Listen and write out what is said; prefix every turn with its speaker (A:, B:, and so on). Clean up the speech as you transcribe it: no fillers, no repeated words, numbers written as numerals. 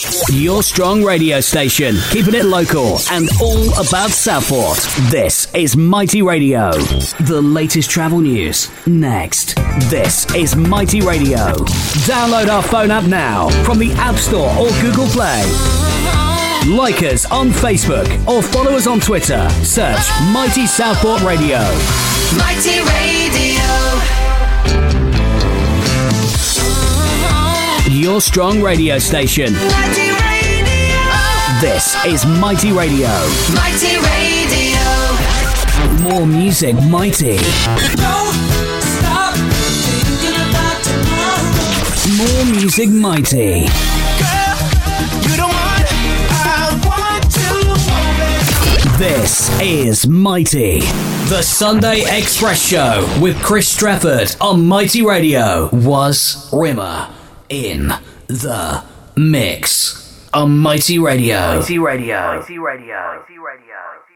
A: Your strong radio station, keeping it local and all about Southport. This is Mighty Radio. The latest travel news, next. This is Mighty Radio. Download our phone app now from the App Store or Google Play. Like us on Facebook or follow us on Twitter. Search Mighty Southport Radio.
B: Mighty Radio.
A: Your strong radio station.
B: Mighty Radio.
A: This is Mighty Radio.
B: Mighty Radio.
A: More music, Mighty.
B: Don't stop thinking about tomorrow.
A: More music, Mighty.
B: Girl, you the one I want to hold.
A: This is Mighty. The Sunday Express Show with Chris Strafford on Mighty Radio. Was Rimmer in the mix on Mighty Radio. Mighty Radio. Mighty Radio. Mighty Radio.